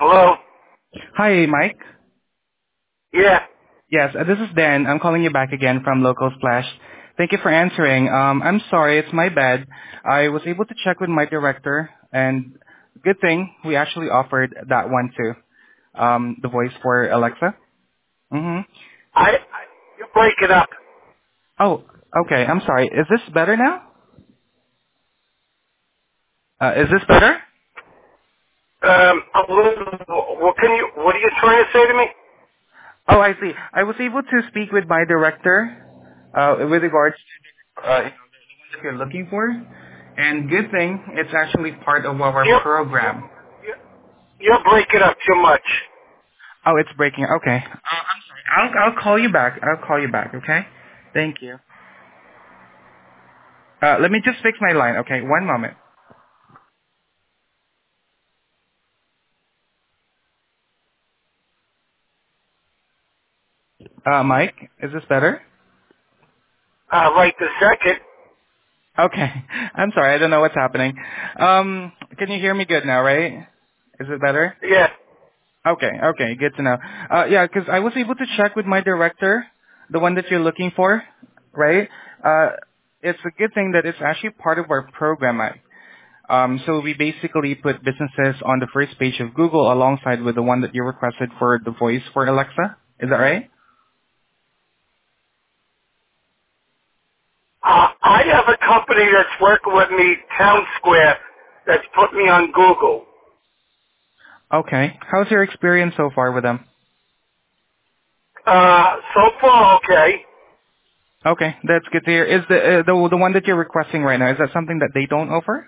Hello? Hi, Mike. Yeah. Yes, this is Dan. I'm calling you back again from Local Splash. Thank you for answering. I'm sorry, it's my bad. I was able to check with my director, and good thing we actually offered that one too. The voice for Alexa. Mm-hmm. You break it up. Oh, okay. I'm sorry. Is this better now? Is this better? A little, what are you trying to say to me? Oh, I see. I was able to speak with my director with regards to the one that you're looking for. And good thing, it's actually part of our You, program. you, you're breaking up too much. Oh, it's breaking. Okay. I'm sorry. I'll call you back. I'll call you back. Okay. Thank you. Let me just fix my line. Okay. One moment. Mike, is this better? Right this second. Okay. I'm sorry. I don't know what's happening. Can you hear me good now, right? Is it better? Yeah. Okay, okay, good to know. Yeah, 'cause I was able to check with my director, the one that you're looking for, right? It's a good thing that it's actually part of our program. So we basically put businesses on the first page of Google alongside with the one that you requested for the voice for Alexa. Is that right? I have a company that's working with me, Town Square, that's put me on Google. Okay. How's your experience so far with them? So far, okay. Okay, that's good to hear. Is the one that you're requesting right now, is that something that they don't offer?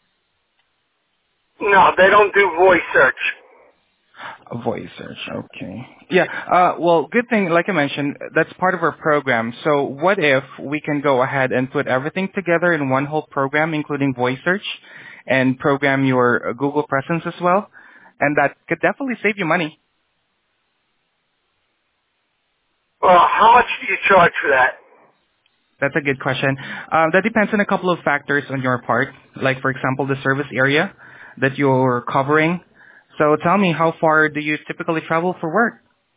No, they don't do voice search. A voice search, okay. Yeah, well, good thing, like I mentioned, that's part of our program. So what if we can go ahead and put everything together in one whole program, including voice search, and program your Google presence as well? And that could definitely save you money. Well, how much do you charge for that? That's a good question. That depends on a couple of factors on your part, like, for example, the service area that you're covering. So tell me, how far do you typically travel for work?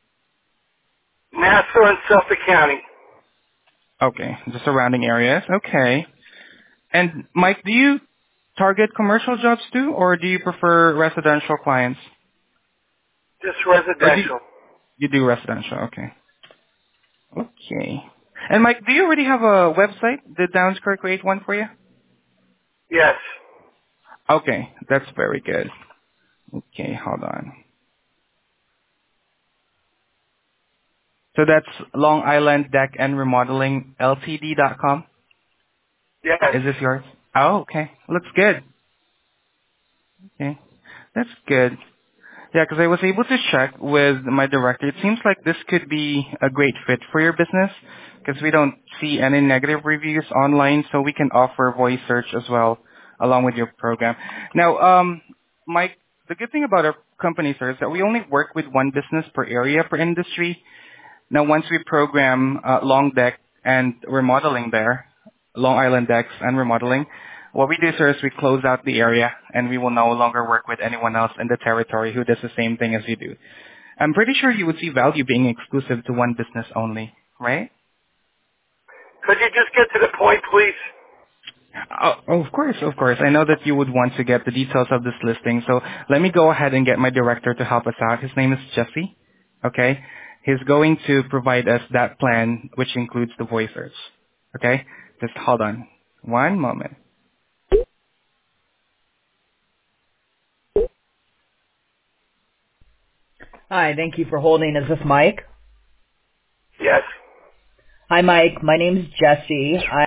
Nassau and Suffolk County. Okay, the surrounding areas. Okay. And Mike, do you target commercial jobs too, or do you prefer residential clients? Just Or do residential. you do residential? Okay. Okay. And Mike, do you already have a website? Did Downscore create one for you? Yes. Okay, that's very good. Okay, hold on. So that's Long Island Deck and Remodeling Ltd.com. Yes. Is this yours? Oh, okay. Looks good. Okay. That's good. Yeah, because I was able to check with my director. It seems like this could be a great fit for your business because we don't see any negative reviews online, so we can offer voice search as well along with your program. Now, Mike, the good thing about our company, sir, is that we only work with one business per area per industry. Now, once we program Long Deck and remodeling there, Long Island Decks and remodeling, what we do, sir, is we close out the area and we will no longer work with anyone else in the territory who does the same thing as you do. I'm pretty sure you would see value being exclusive to one business only, right? Could you just get to the point, please? Oh, of course, of course. I know that you would want to get the details of this listing, so let me go ahead and get my director to help us out. His name is Jesse. Okay? He's going to provide us that plan, which includes the voice search. Okay? Just hold on. One moment. Hi, thank you for holding. Is this Mike? Yes. Hi, Mike. My name's Jesse.